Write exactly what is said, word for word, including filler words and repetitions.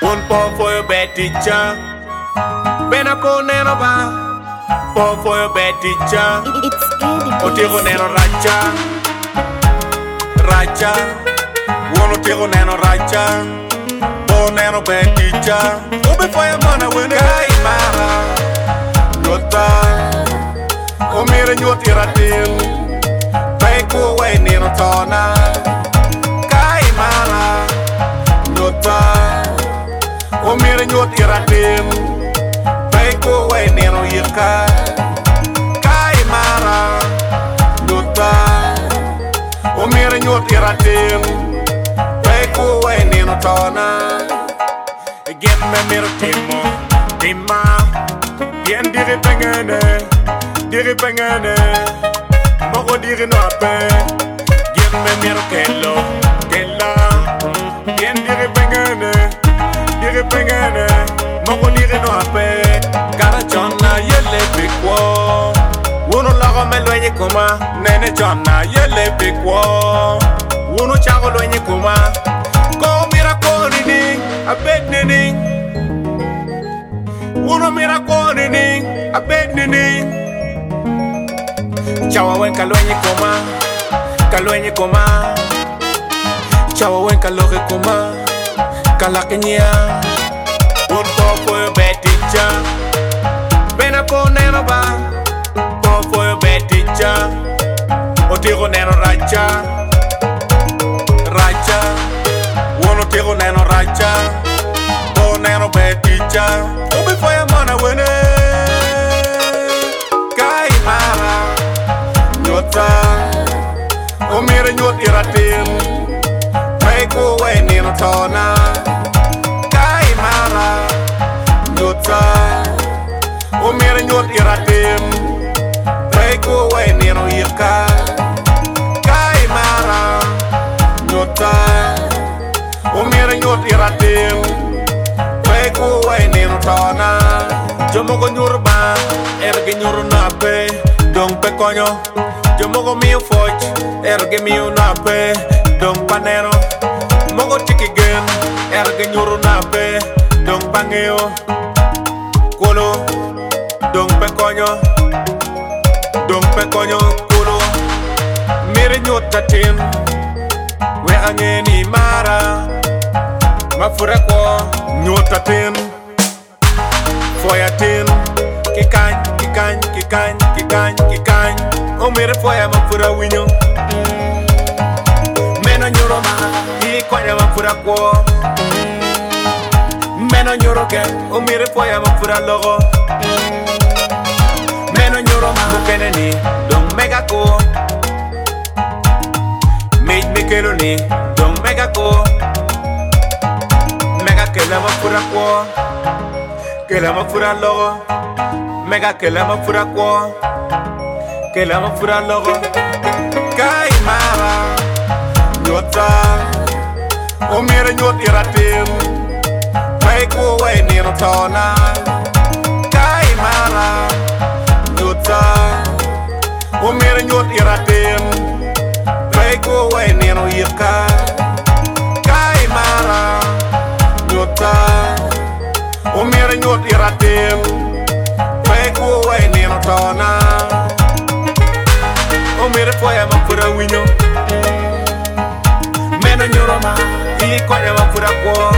Un po' for your bad teacher. Bena ko neno ba. Po for your bad teacher. It's Eddie. Otiro neno racha. Racha. Uno tiro neno racha. Po neno bad teacher. Ube for your mana wene. Kai mara. Nota. O mire nyoti ratil. Peko we neno tona. Kai mara. Nota. O mire nyoti ratil. Peko we neno yirka. Kai mara. Nota. O mire nyoti ratil. Peko we neno tona. Get me miro timo. Tima. Bien diri pengene. Diri pengene. Mogo diri no ape. Get me miro kelo. Kela. Bien diri pengene. Diri pengene. Mogo diri no ape. Gara chonna yele pikwo. Uno lago me luenye kuma. Nene chonna yele pikwo. Uno chago luenye kuma. Go mira konini. Abed nini. Uno mira konini. Abed nini. Chawa wen kaluenye kuma. Kaluenye kuma. Chawa wen kaloge kuma. Kalakenya. Un po for your bad teacher. Bena ko neno ba. Po for your bad teacher. Otiro neno racha. Racha. Uno tiro neno racha. Po neno bad teacher. Ube for your mana wene. Kai mara. Nyota. O mire nyoti ratil. Peko we neno tona. Kai mara. Nyota. O mire nyoti ratil. Peko we neno yirka. Kai mara. Nyota. O mire nyoti ratil. Peko we neno tona. Jomogo nyurba. Erge nyuru nape. Dong pe konyo. Jomogo mio foch. Erge mio nape. Dong panero. Mogo tiki gen. Erge nyuru nape. Dong pangeo. Kolo. Dong pe konyo. Dong pe konyo. Kolo. Mire nyota tin. Wega ngeni mara. Mafura kwa nyota tin. Foya tin. Kikany, kikany, kikany, kikany, kikany. O mire foya mafura winyo. Meno nyoro ma. Ikwanya mafura kwa. Meno nyoro ke. O mire foya mafura logo. Meno nyoro ma. Mukene ni. Dong mega ko. Mej mikelo ni. Dong mega ko. Mega que la mafura kwa. Que la mafura logo. Mega que la mafura kwa. Que la mafura logo. Kai mara. Nyota. O mire nyoti ratil. Peko we neno tona. Kai mara. Nyota. O mire nyoti ratil. Peko we neno yirka. Kai mara. Nyota. O mire nyoti ratil. Peko we neno tona. O mire foya mafura winyo. Meno nyoro ma. Ikwanya mafura kwa.